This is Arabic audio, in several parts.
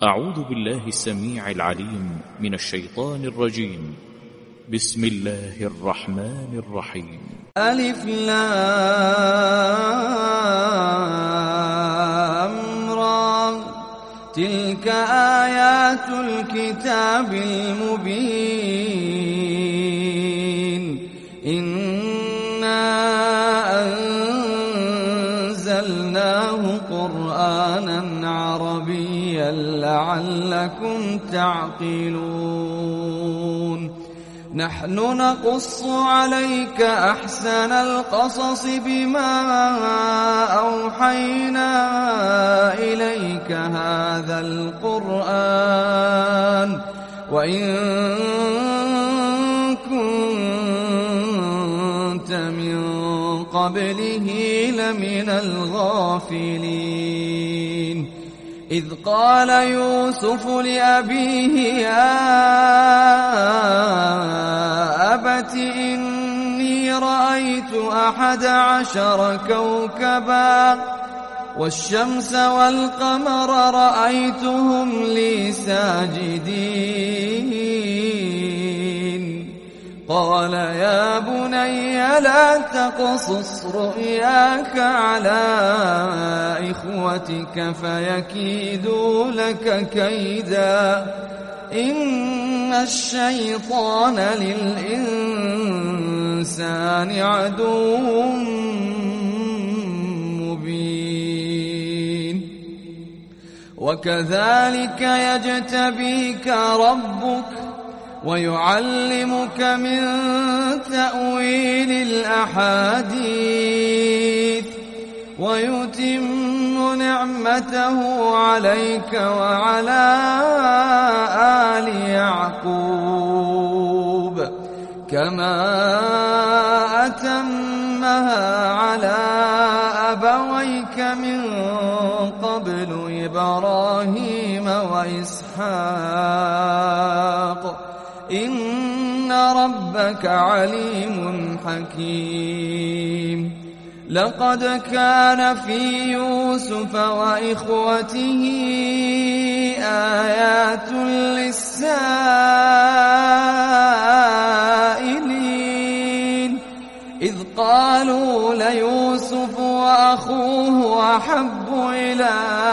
أعوذ بالله السميع العليم من الشيطان الرجيم. بسم الله الرحمن الرحيم. ألف لام را تلك آيات الكتاب المبين إنا أنزلناه قرآنا عربيا لعلكم تعقلون نحن نقص عليك أحسن القصص بما أوحينا إليك هذا القرآن وإن كنت من قبله لمن الغافلين إذ قال يوسف لأبيه يا أبت إني رأيت 11 كوكبا والشمس والقمر رأيتهم لي ساجدين قال يا بني لا تقصص رؤياك على إخوتك فيكيدوا لك كيدا إن الشيطان للإنسان عدو مبين وكذلك يجتبيك ربك ويعلمك من تأويل الأحاديث ويتم نعمته عليك وعلى آل يعقوب كما أتمها على أبويك من قبل إبراهيم وإسحاق إن ربك عليم حكيم لقد كان في يوسف وإخوته آيات للسائلين إذ قالوا ليوسف وأخوه أحب إلى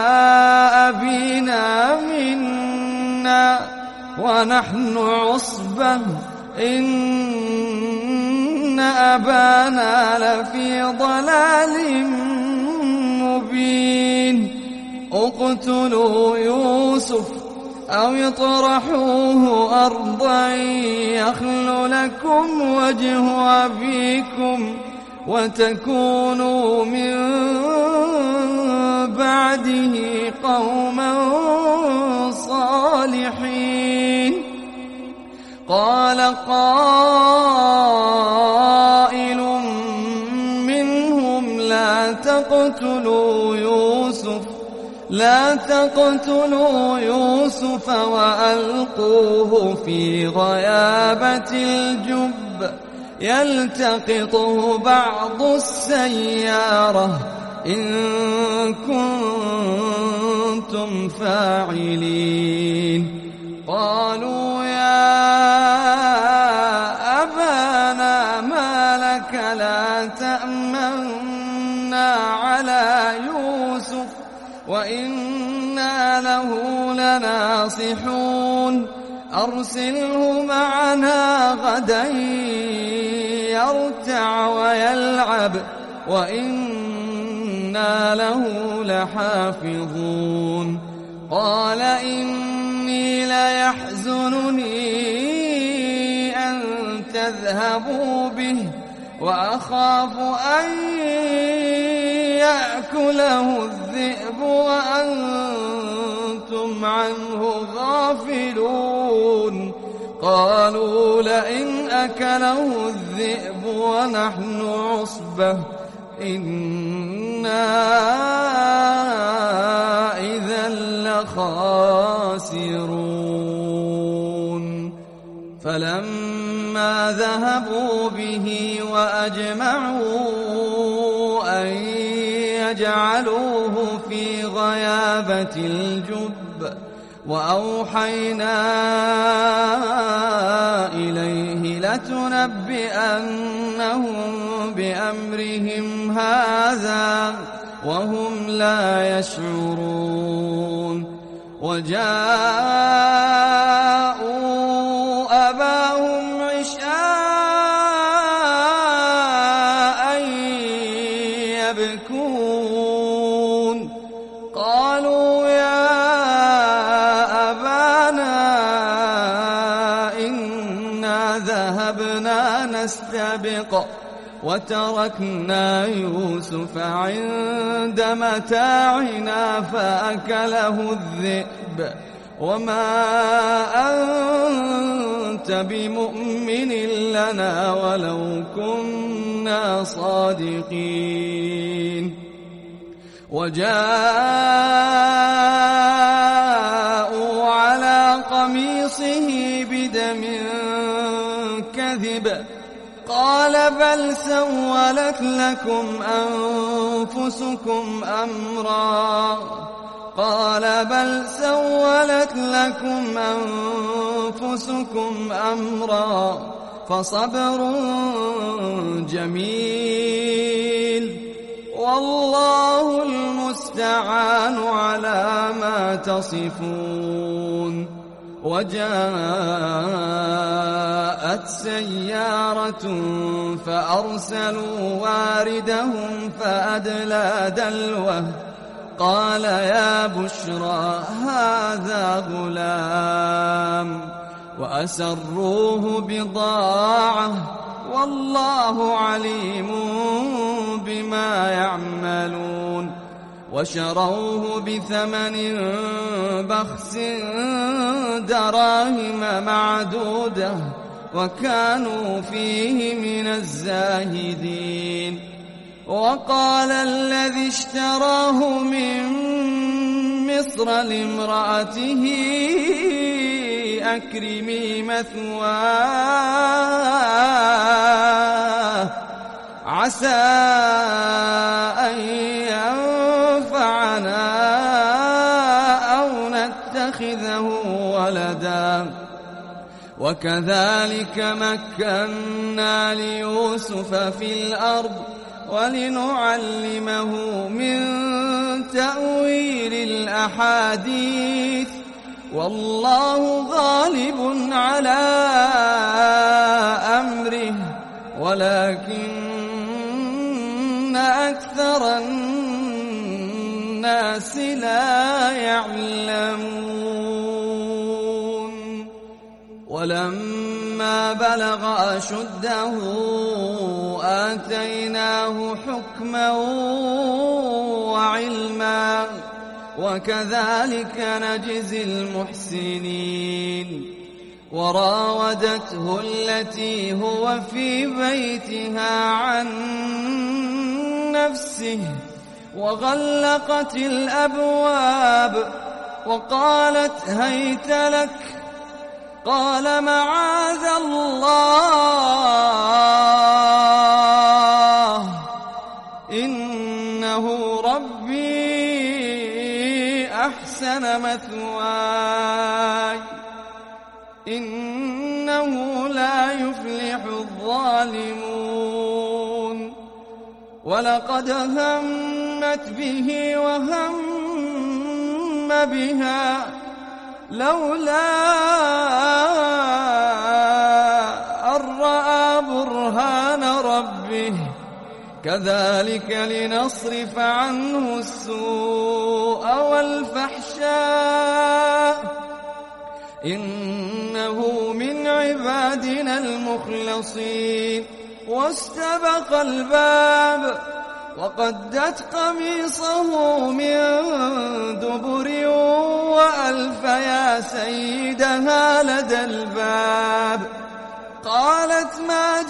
أبينا منا ونحن عصبة إن أبانا لفي ضلال مبين اقتلوا يوسف أو اطرحوه أرضا يخل لكم وجه أبيكم وتكونوا من بعده قوما صالحين قال قائل منهم لا تقتلوا يوسف وألقوه في غيابة الجب يلتقطه بعض السيارة إن كنتم فاعلين قالوا يا أبانا ما لك لا تأمنا على يوسف وإنا له لناصحون أرسله معنا غدا يرتع ويلعب وإنا له لحافظون قال إني ليحزنني أن تذهبوا به وأخاف أن يأكله الذئب وأنتم عنه غافلون قالوا لئن أكله الذئب ونحن عصبة إنا إذا لخاسرون فلما ذهبوا به وأجمعوا أن يجعلوه في غيابة الجب وأوحينا إليه لتنبئنهم بأمرهم هذا وهم لا يشعرون وجاءوا أباهم عشاء يبكون قالوا يا أبانا إنا ذهبنا نستبق وتركنا يوسف عند متاعنا فأكله الذئب وما أنت بمؤمن لنا ولو كنا صادقين وجاءوا على قميصه بدم كذب قال بل سولت لكم أنفسكم أمرا فصبر جميل والله المستعان على ما تصفون وجاءت سيارة فأرسلوا واردهم فأدلى دلوه قال يا بشرى هذا غلام وأسروه بضاعة والله عليم بما يعملون وشروه بثمن بخس دراهم معدودة وكانوا فيه من الزاهدين وقال الذي اشتراه من مصر لامرأته أكرمي مثواه عسى أن ينفعنا أو نتخذه ولدا وكذلك مكنا ليوسف في الأرض ولنعلمه من تأويل الأحاديث والله غالب على أمره ولكن أكثر الناس لا يعلمون ولما بلغ أشده آتيناه حكما وعلما وكذلك نجزي المحسنين وراودته التي هو في بيتها عن نفسه وغلقت الأبواب وقالت هيت لك قال معاذ الله إنه ربي أحسن مثواي إنه لا يفلح الظالمون ولقد همت به وهم بها لولا أن رأى برهان ربه كذلك لنصرف عنه السوء والفحشاء إنه من عبادنا المخلصين واستبق الباب وقدت قميصه من دبر وألف يا سيدها لدى الباب قالت ما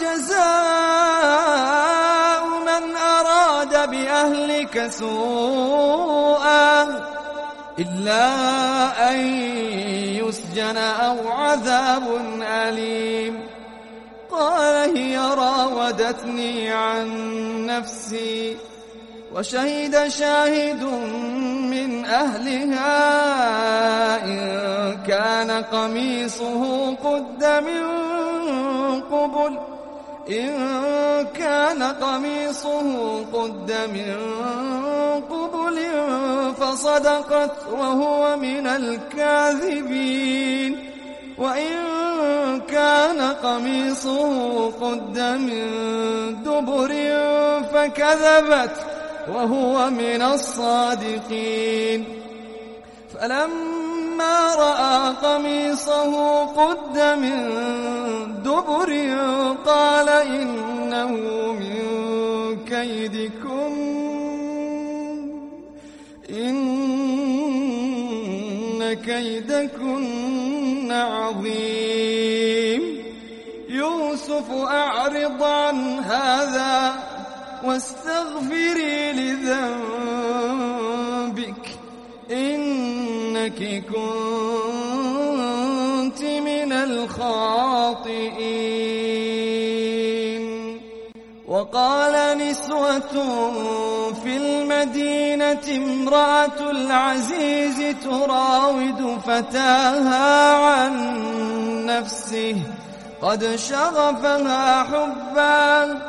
جزاء من أراد بأهلك سوءا إلا أن يسجن أو عذاب أليم قال هي راودتني عن نفسي وشهد شاهد من أهلها إن كان قميصه قد من قبل فصدقت وهو من الكاذبين وإن كان قميصه قد من دبر فكذبت وهو من الصادقين فلما رأى قميصه قد من دبر قال إنه من كيدكن إن كيدكن عظيم يوسف أعرض عن هذا واستغفري لذنبك إنك كنت من الخاطئين وقال نسوة في المدينة امرأة العزيز تراود فتاها عن نفسه قد شغفها حبا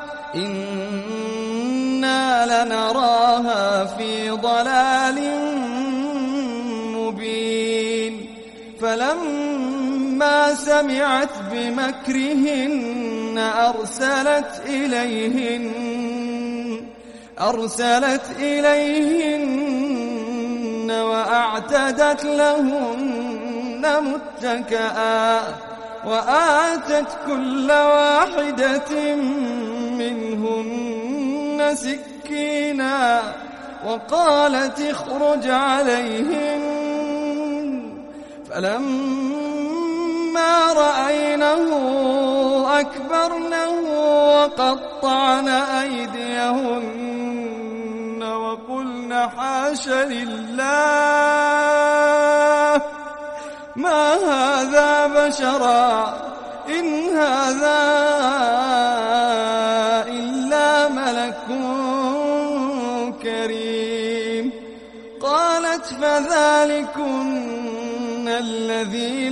إنا لنراها في ضلال مبين فلما سمعت بمكرهن أرسلت إليهن وأعتدت لهن متكئا وآتت كل واحدة منهن سكينا وقالت اخرج عليهن فلما رأينه أكبرنه وقطعن أيديهن وقلن حاش لله ما هذا بشرا إن هذا إلا ملك كريم قالت فذلكن الذي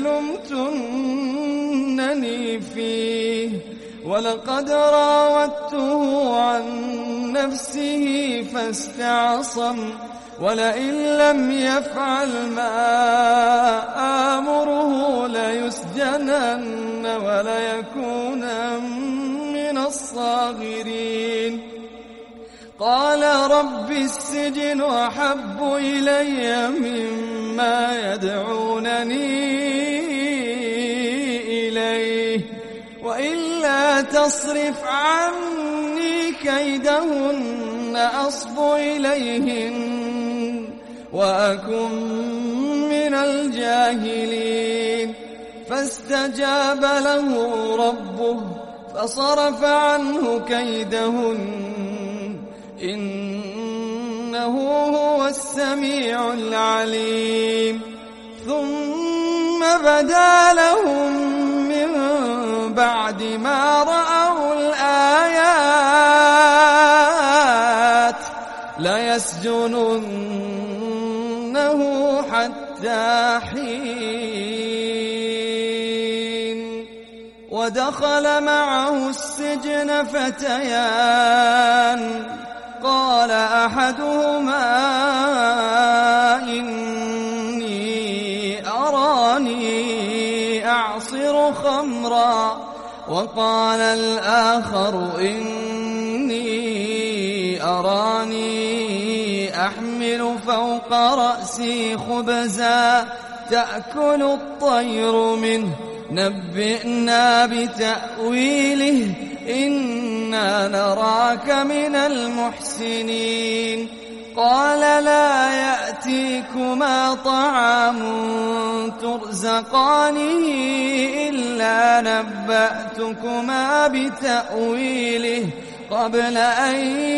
لمتنني فيه ولقد راودته عن نفسه فاستعصم ولئن لم يفعل ما آمره ليسجنن وليكونن من الصاغرين قال رب السجن أحب إلي مما يدعونني إليه وإلا تصرف عني كيدهن أصب إليهن وأكن من الجاهلين فاستجاب له ربه فصرف عنه كيدهن إنه هو السميع العليم ثم بدا لهم من بعد ما رأوا الآيات ليسجننه حتى حين ودخل معه السجن فتيان قال أحدهما إني أراني أعصر خمرا وقال الآخر إني أراني أحمل فوق رأسي خبزا تأكل الطير منه نبئنا بتأويله إنا نراك من المحسنين قال لا يأتيكما طعام ترزقانه إلا نبأتكما بتأويله قبل أن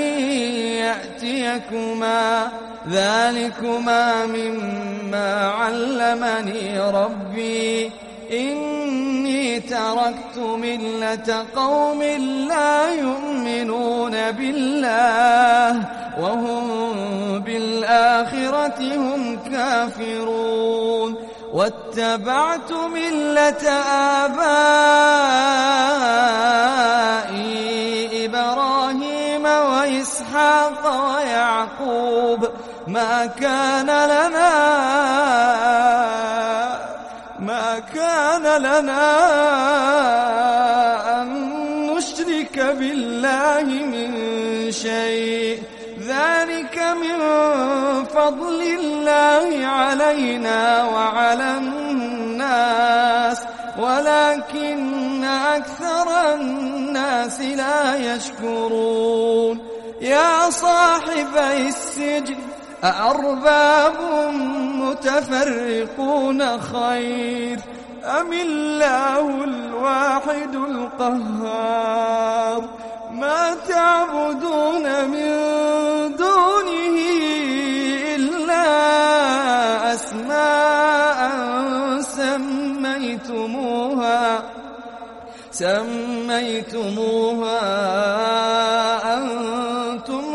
يأتيكما ذلكما مما علمني ربي إني تركت ملة قوم لا يؤمنون بالله وهم بالآخرة هم كافرون واتبعت ملة آبائي إبراهيم وإسحاق ويعقوب ما كان لنا أن نشرك بالله من شيء ذلك من فضل الله علينا وعلى الناس ولكن أكثر الناس لا يشكرون يا صاحبي السجن أأرباب متفرقون خير أم الله الواحد القهار ما تعبدون من دونه إلا أسماء سميتموها أنتم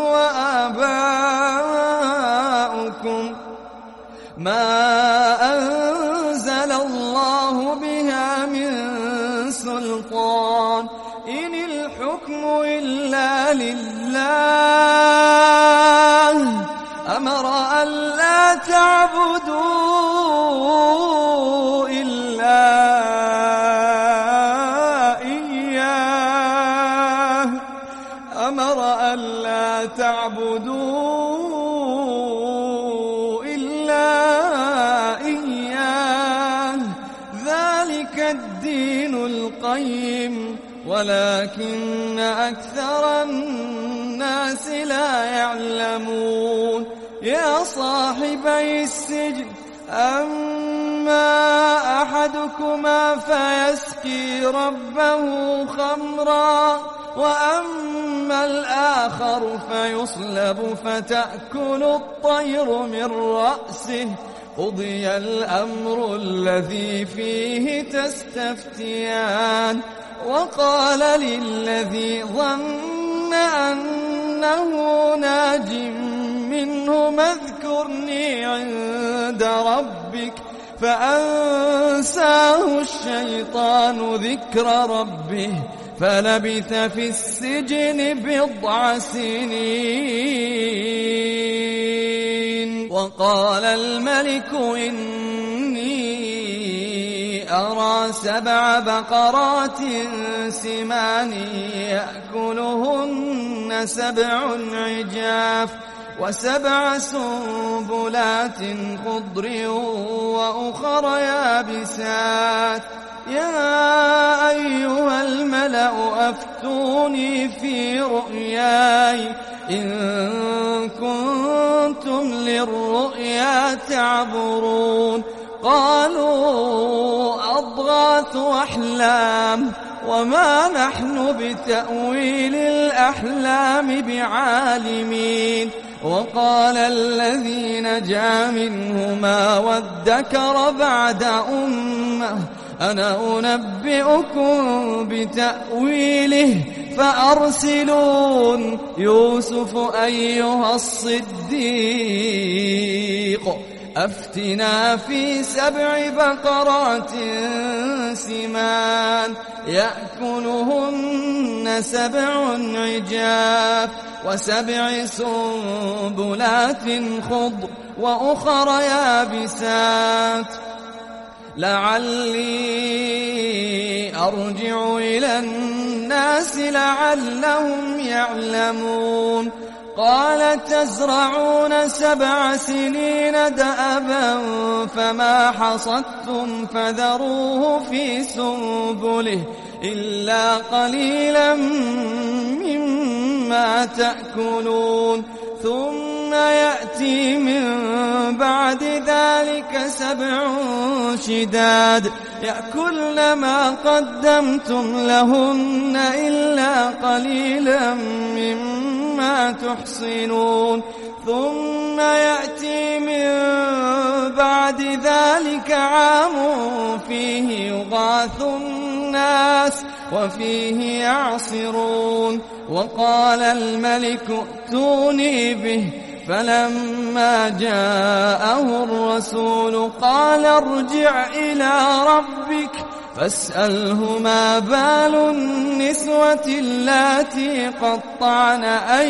وآباؤكم ما أنزل الله بها من سلطان إن الحكم إلا لله أمر ألا تعبدوا إلا إياه ذلك الدين القيم ولكن أكثر الناس لا يعلمون يا صاحبي السجن أما أحدكما فيسقي ربه خمرا وأما الآخر فيصلب فتأكل الطير من رأسه قضي الأمر الذي فيه تستفتيان وقال للذي ظن أنه ناج منه اذكرني عند ربك فأنساه الشيطان ذكر ربه فلبث في السجن 9 سنين وقال الملك إني أرى 7 بقرات سمان يأكلهن 7 عجاف و7 سنبلات خضر وأخر يابسات يا أيها الملأ أفتوني في رؤياي إن كنتم للرؤيا تعبرون قالوا أضغاث أحلام وما نحن بتأويل الأحلام بعالمين وقال الذي نجا منهما وادكر بعد أمة أنا أنبئكم بتأويله فأرسلون يوسف أيها الصديق أفتنا في 7 بقرات سمان يأكلهن 7 عجاف و7 سنبلات خضر وأخر يابسات لعلي أرجع إلى الناس لعلهم يعلمون قال تزرعون 7 سنين دأبا فما حصدتم فذروه في سنبله إلا قليلا مما تأكلون ثم يأتي من بعد ذلك 7 شداد يأكلن ما قدمتم لهن إلا قليلا مما تحصنون ثم يأتي من بعد ذلك عام فيه يغاث الناس وفيه يعصرون وقال الملك ائتوني به فلما جاءه الرسول قال ارجع إلى ربك فاسأله ما بال النسوة اللاتي قطعن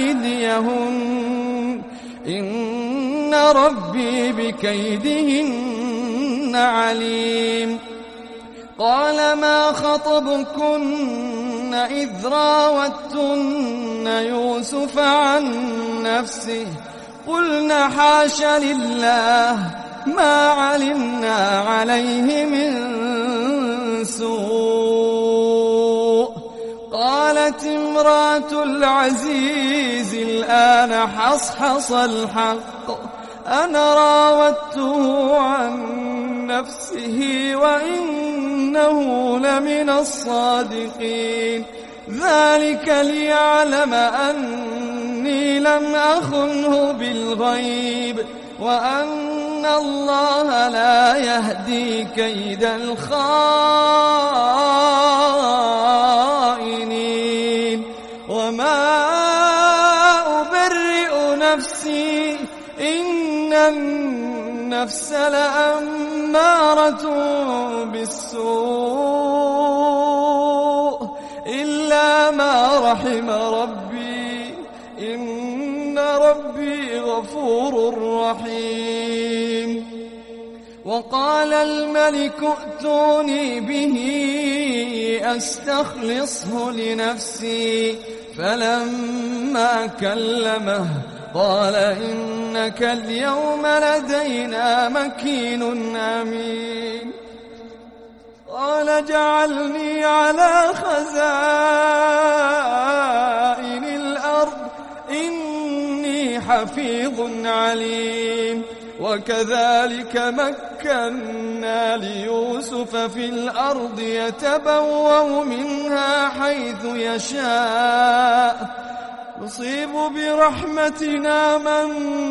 أيديهن إن ربي بكيدهن عليم. قال ما خطبكن إذ راوتن يوسف عن نفسه قلنا حاش لله ما علمنا عليه من سوء. قالت امرأة العزيز الآن حصحص الحق أنا راودته عن نفسه وإنه لمن الصادقين ذلك ليعلم أني لم أخنه بالغيب وأن الله لا يهدي كيد الخائنين. وما أبرئ نفسي إن النفس لأمارة بالسوء إلا ما رحم ربي إن ربي غفور رحيم. وقال الملك ائتوني به أستخلصه لنفسي فلما كلمه قال إنك اليوم لدينا مكين أمين. قال جعلني على خزائن الأرض إني حفيظ عليم. وكذلك مكنا ليوسف في الأرض يتبوأ منها حيث يشاء نصيب برحمتنا من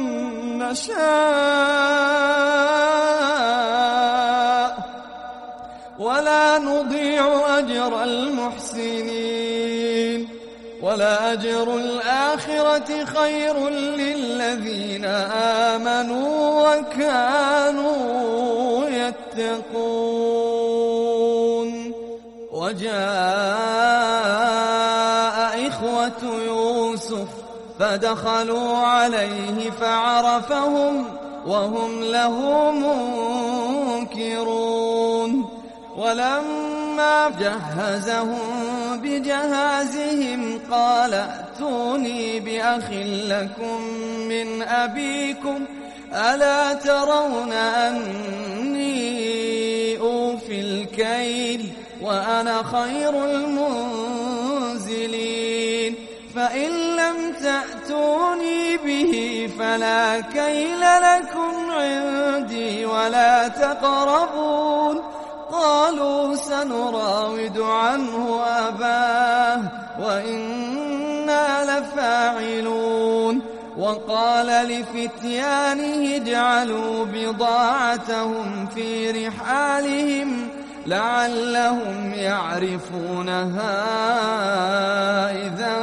نشاء ولا نضيع أجر المحسنين. ولأجر الآخرة خير للذين آمنوا وكانوا يتقون. وجاء إخوة يوسف فدخلوا عليه فعرفهم وهم له منكرون. ولما جهزهم بجهازهم قال ائتوني بأخ لكم من أبيكم ألا ترون أني أوفي الكيل وأنا خير المنزلين. فإن لم تأتوني به فلا كيل لكم عندي ولا تقربون. قالوا سنراود عنه أباه وإنا لفاعلون. وقال لفتيانه اجعلوا بضاعتهم في رحالهم لعلهم يعرفونها إذا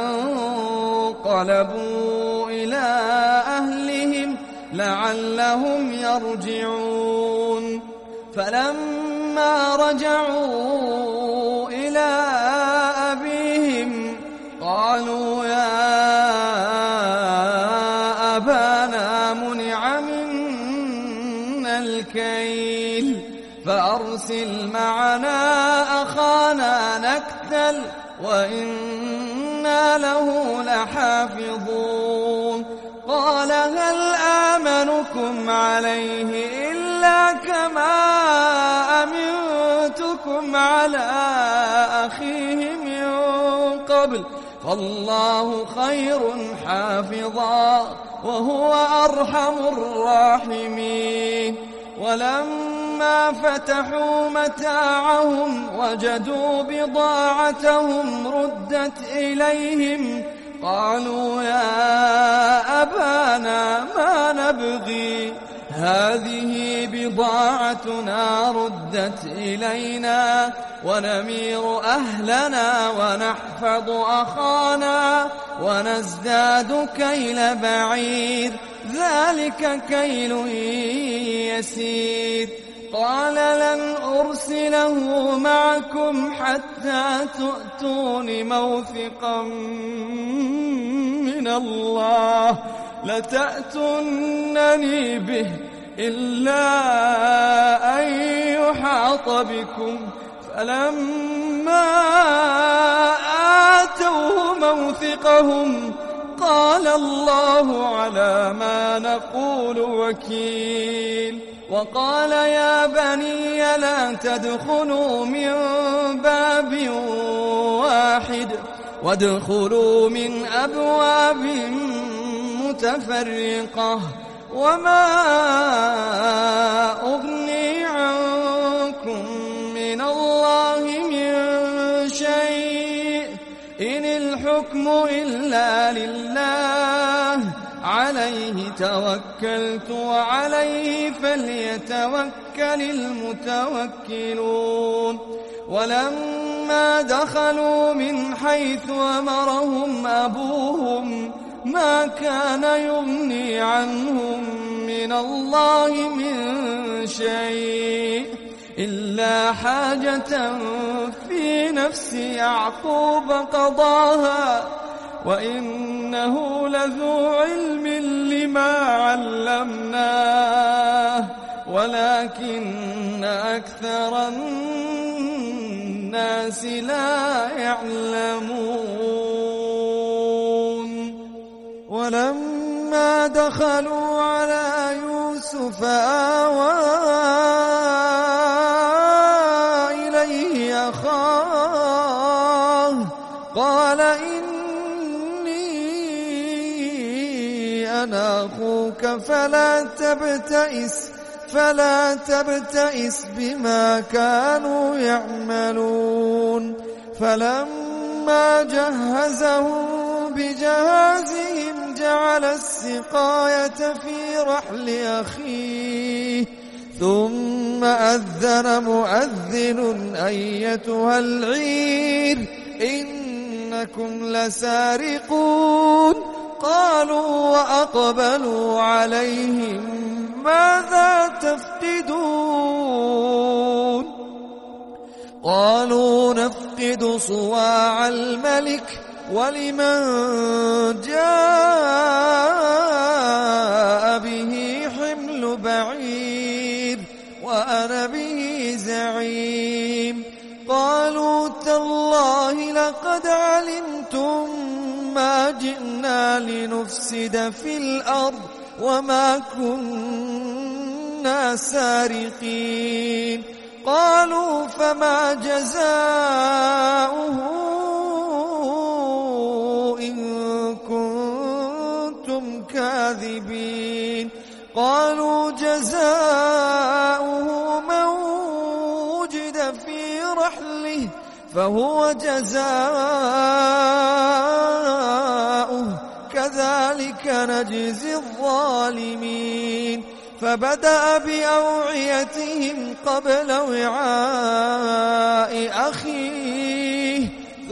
انقلبوا إلى أهلهم لعلهم يرجعون. فلما رجعوا إلى أبيهم قالوا يا أبانا منع منا الكيل فأرسل معنا أخانا نكتل وإنا له لحافظون. قال هل آمنكم عليه إلا كما أمنتكم على أخيه من قبل فالله خير حافظا وهو أرحم الراحمين. ولما فتحوا متاعهم وجدوا بضاعتهم ردت إليهم قالوا يا أبانا ما نبغي هذه بضاعتنا ردت إلينا ونمير أهلنا ونحفظ أخانا ونزداد كيل بعير ذلك كيل يسير. قال لن أرسله معكم حتى تؤتون موثقا من الله لتأتونني به إلا أن يحاط بكم. فلما آتوه موثقهم قال الله على ما نقول وكيل. وقال يا بني لا تدخلوا من باب واحد وادخلوا من أبواب متفرقة وما أغني عنكم من الله من شيء إن الحكم إلا لله عليه توكلت وعليه فليتوكل المتوكلون. ولما دخلوا من حيث أمرهم أبوهم ما كان يغني عنهم من الله من شيء إلا حاجة في نفس يعقوب قضاها وإنه لذو علم لما علمناه ولكن أكثر الناس لا يعلمون. ولما دخلوا على يوسف آوى إليه أخاه قال أنا أخوك فلا تبتئس بما كانوا يعملون. فلما جهزهم بجهازهم جعل السقاية في رحل أخيه ثم أذن مؤذن أيتها العير إنكم لسارقون. قالوا وأقبلوا عليهم ماذا تفقدون؟ قالوا نفقد صواع الملك ولمن جاء به حمل بعير وأنا به زعيم. قالوا تالله لقد علمتم ما جئنا لنفسد في الأرض وما كنا سارقين. قالوا فما جزاؤه إن كنتم كاذبين؟ قالوا جزاؤه من وجد في رحله فهو جزاؤه كذلك نجزي الظالمين. فبدأ بأوعيتهم قبل وعاء أخيه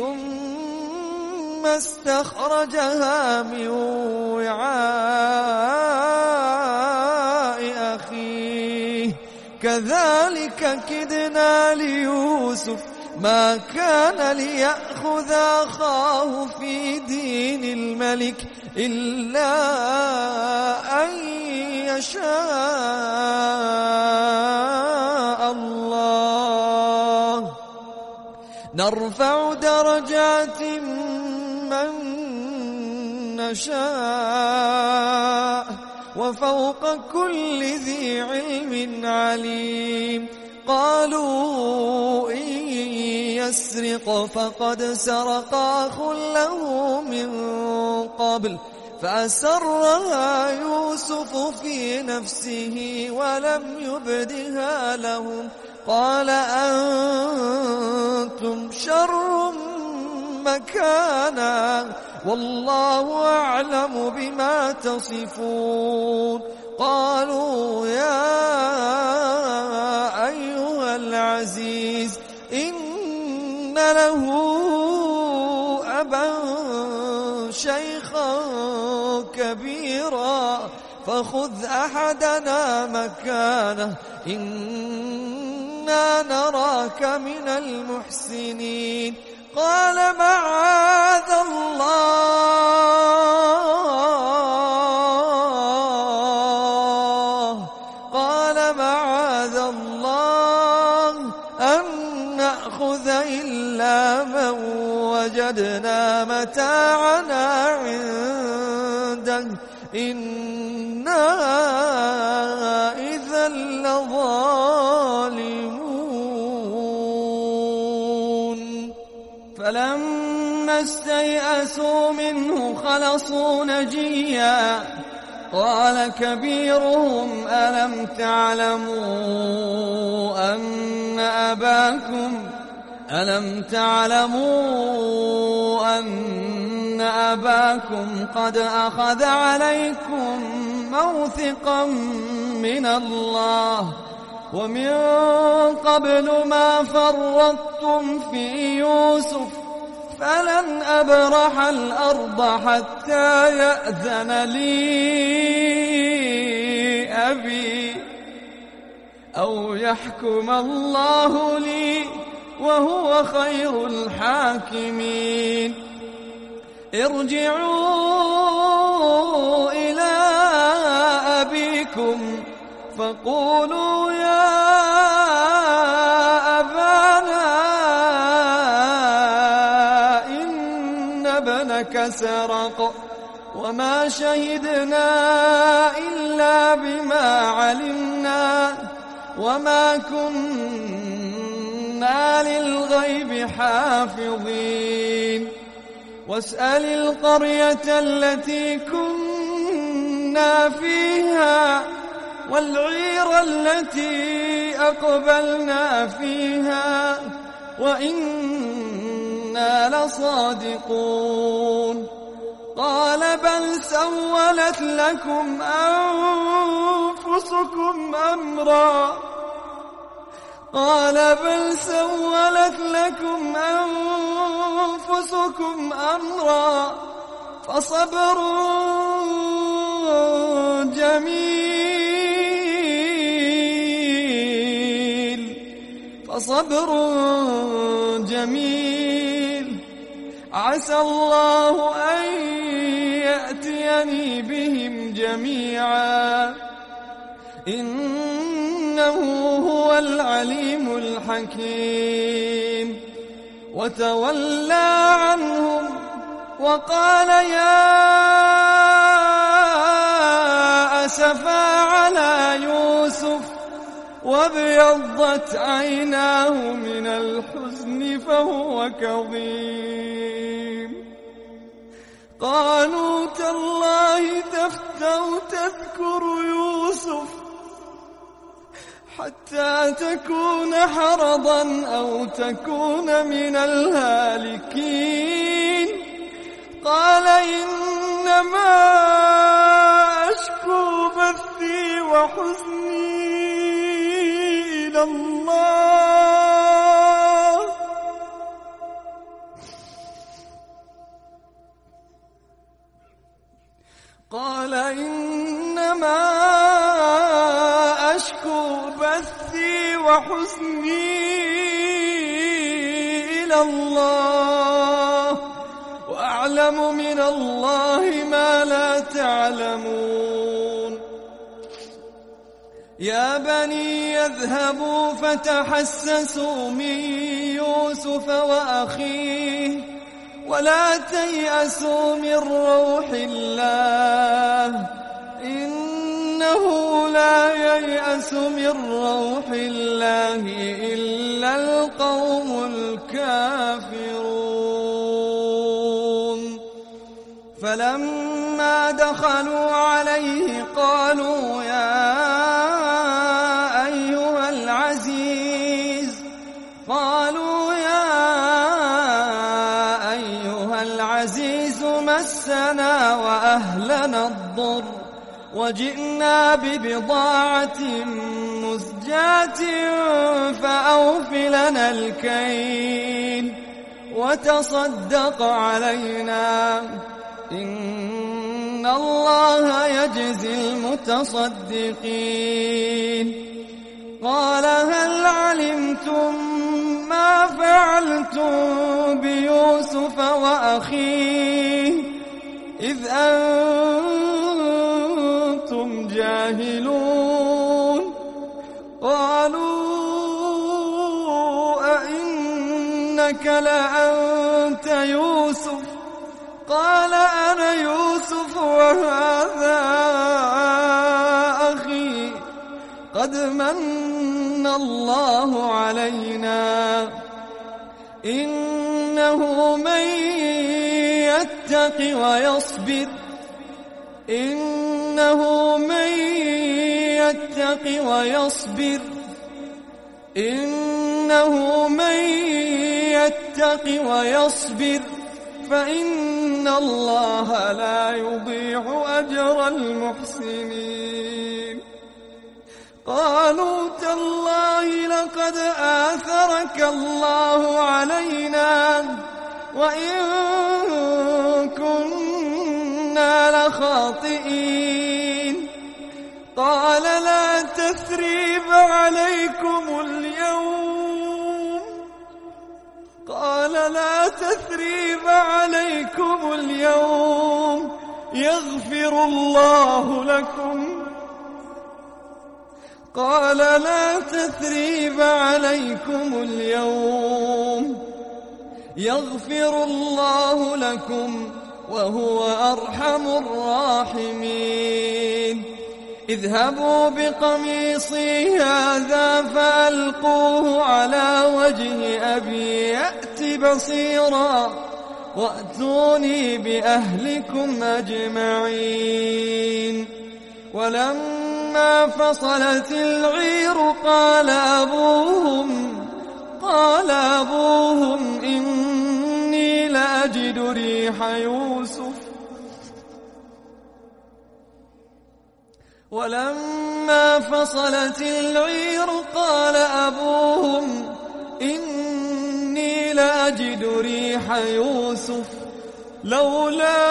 ثم استخرجها من وعاء أخيه كذلك كدنا ليوسف ما كان ليأخذ أخاه في دين الملك إلا أن يشاء الله نرفع درجات من نشاء وفوق كل ذي علم عليم. قالوا إن يسرق فقد سرق أخ له من قبل فأسرها يوسف في نفسه ولم يبدها لهم. قال أنتم شر مكانا والله أعلم بما تصفون. قالوا يا أيها العزيز إن له أبا شيخا كبيرا فخذ أحدنا مكانه إنا نراك من المحسنين. قال معاذ الله أن نأخذ إلا من وجدنا متاعنا عنده إنا إذا لظالمون. فلما استيئسوا منه خلصوا نجيا قال كبيرهم ألم تعلموا أن أباكم قد أخذ عليكم موثقا من الله ومن قبل ما فرطتم في يوسف فلن أبرح الأرض حتى يأذن لي أبي أو يحكم الله لي وهو خير الحاكمين. ارجعوا إلى أبيكم فقولوا يا أبانا إن ابنك سرق وما شهدنا إلا بما علمنا وما كنا للغيب حافظين. واسأل القرية التي كنا فيها والعير التي أقبلنا فيها وإنا لصادقون. قال بل سولت لكم أنفسكم أمرا فصبر جميل عسى الله أن يأتيني بهم جميعا إنه هو العليم الحكيم. وتولى عنهم وقال يا أسفا على يوسف وابيضت عيناه من الحزن فهو كظيم. قالوا تالله تفتأ تذكر يوسف حتى تكون حرضا أو تكون من الهالكين. قال إنما أشكو بثي وحزني إلى الله وأعلم من الله ما لا تعلمون. يا بني يذهبوا فتحسسوا من يوسف وأخيه ولا تيأسوا من روح الله إنه لا ييأس من روح الله إلا القوم الكافرون. فلما دخلوا عليه قالوا يا أيها العزيز مسنا وأهلنا الضر وجئنا ببضاعة مزجاة فأوف لنا الكيل وتصدق علينا إن إن الله يجزي المتصدقين. قال هل علمتم ما فعلتم بيوسف وأخيه إذ أنتم جاهلون؟ قالوا أئنك لأنت يوسف؟ قال أنا يوسف وهذا أخي قد من الله علينا إنه من يتق ويصبر فإن الله لا يضيع أجر المحسنين. قالوا تالله لقد آثرك الله علينا وإن كنا لخاطئين. قال لا تثريب عليكم اليوم يغفر الله لكم. قال لا تثريب عليكم اليوم يغفر الله لكم وهو أرحم الراحمين. اذهبوا بقميصي هذا فألقوه على وجه أبي يأت بصيرا وأتوني بأهلكم أجمعين. ولما فصلت العير قال أبوهم إني لأجد ريح يوسف. ولما فصلت العير قال أبوهم إني لأجد ريح يوسف لولا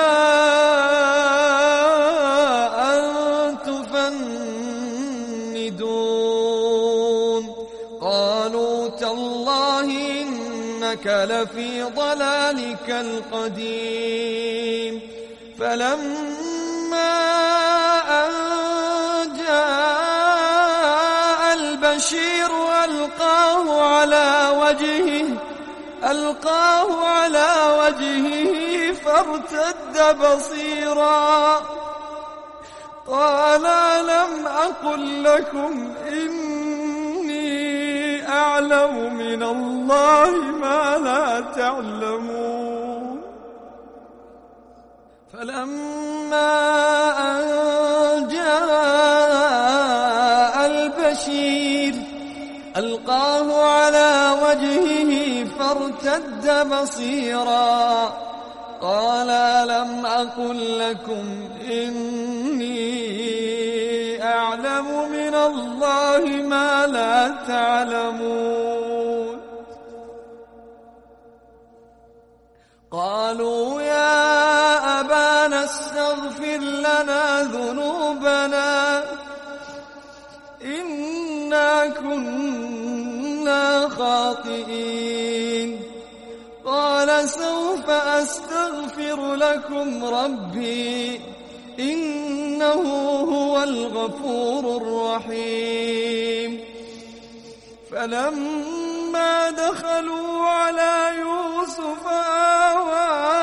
أن تفندون. قالوا تالله إنك لفي ضلالك القديم. فلما أن جاء البشير ألقاه على وجهه فارتد بصيرا. قال لم أقل لكم إني أعلم من الله ما لا تعلمون. فلما أن جاء البشير ألقاه على وجهه فارتد بصيرا. قال لم أقل لكم إني أعلم من الله ما لا تعلمون. قالوا يا أبانا استغفر لنا ذنوبنا إنا كنا خاطئين. قال سوف أستغفر لكم ربي إنه هو الغفور الرحيم. فلما دخلوا على يوسف آوى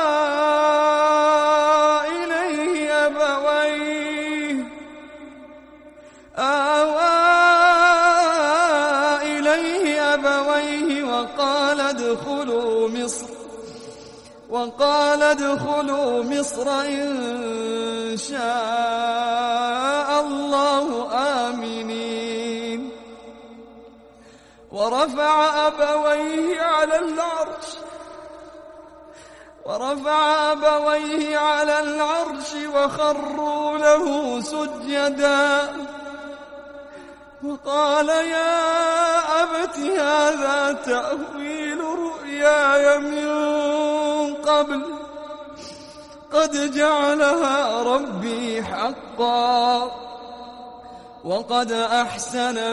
إليه أبويه وقال ادخلوا مصر إن شاء الله آمنين. ورفع أبويه على العرش وخروا له سجدا. وقال يا أبت هذا تأويل رؤياي من قبل قد جعلها ربي حقا وقد أحسن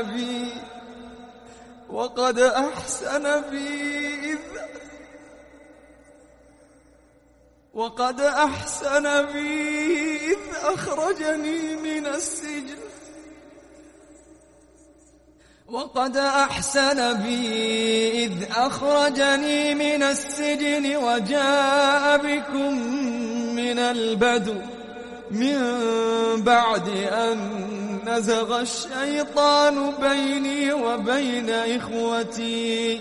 بي إذ أخرجني من السجن وجاء بكم من البدو من بعد أن نزغ الشيطان بيني وبين إخوتي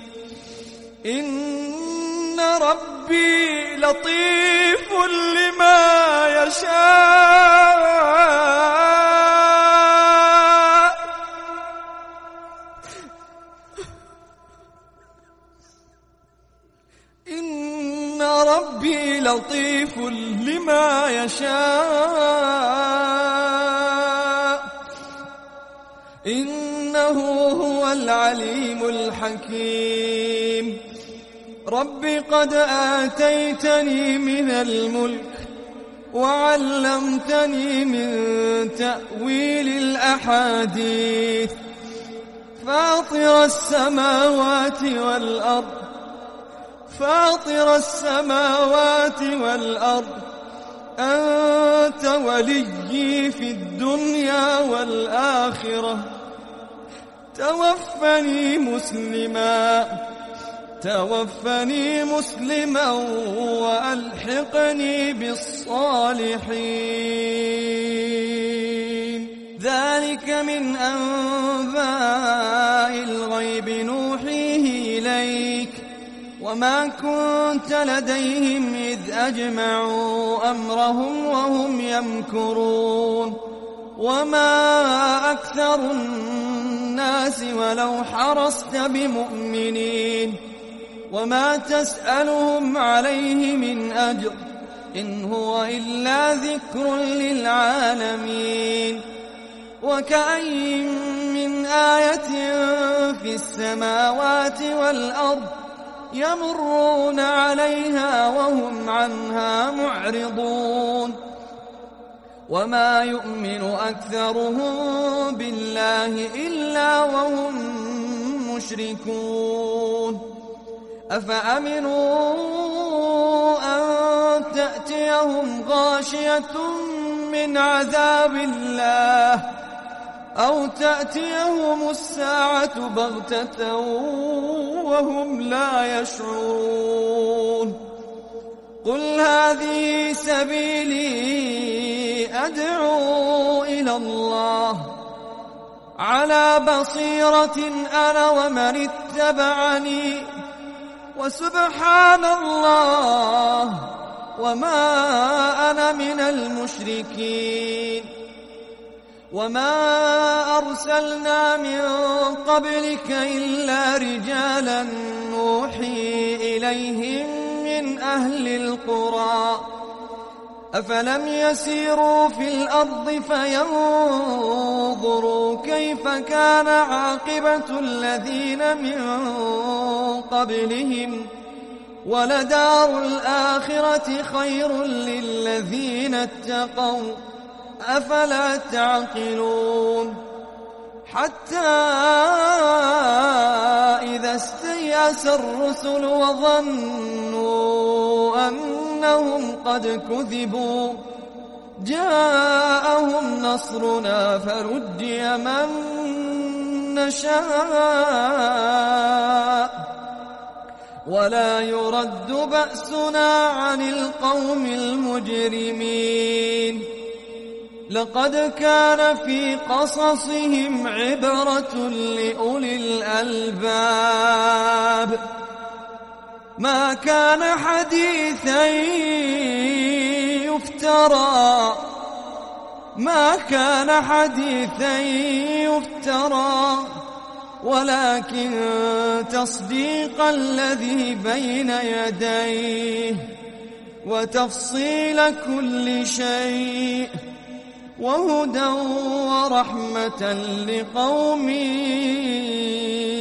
إن ربي لطيف لما يشاء إن ربي لطيف لما يشاء إنه هو العليم الحكيم رب قد آتيتني من الملك وعلمتني من تأويل الأحاديث فاطر السماوات والأرض أنت وليي في الدنيا والآخرة توفني مسلما وألحقني بالصالحين ذلك من أنباء الغيب نوحيه إليك وما كنت لديهم إذ أجمعوا أمرهم وهم يمكرون وما أكثر الناس ولو حرصت بمؤمنين وما تسألهم عليه من أجر إن هو إلا ذكر للعالمين وكأي من آية في السماوات والأرض يمرون عليها وهم عنها معرضون وما يؤمن أكثرهم بالله إلا وهم مشركون أفأمنوا أن تأتيهم غاشية من عذاب الله أو تأتيهم الساعة بغتة وهم لا يشعرون قل هذه سبيلي أدعو إلى الله على بصيرة أنا ومن اتبعني وسبحان الله وما أنا من المشركين وما أرسلنا من قبلك إلا رجالا نوحي إليهم من أهل القرى أفلم يسيروا في الأرض فينظروا كيف كان عاقبة الذين من قبلهم ولدار الآخرة خير للذين اتقوا أفلا تعقلون حتى إذا استيأس الرسل وظنوا أنهم قد كذبوا جاءهم نصرنا فرجي من نشاء ولا يرد بأسنا عن القوم المجرمين لقد كان في قصصهم عبرة لأولي الألباب ما كان حديثا يفترى ولكن تصديق الذي بين يديه وتفصيل كل شيء وهدى ورحمة لقوم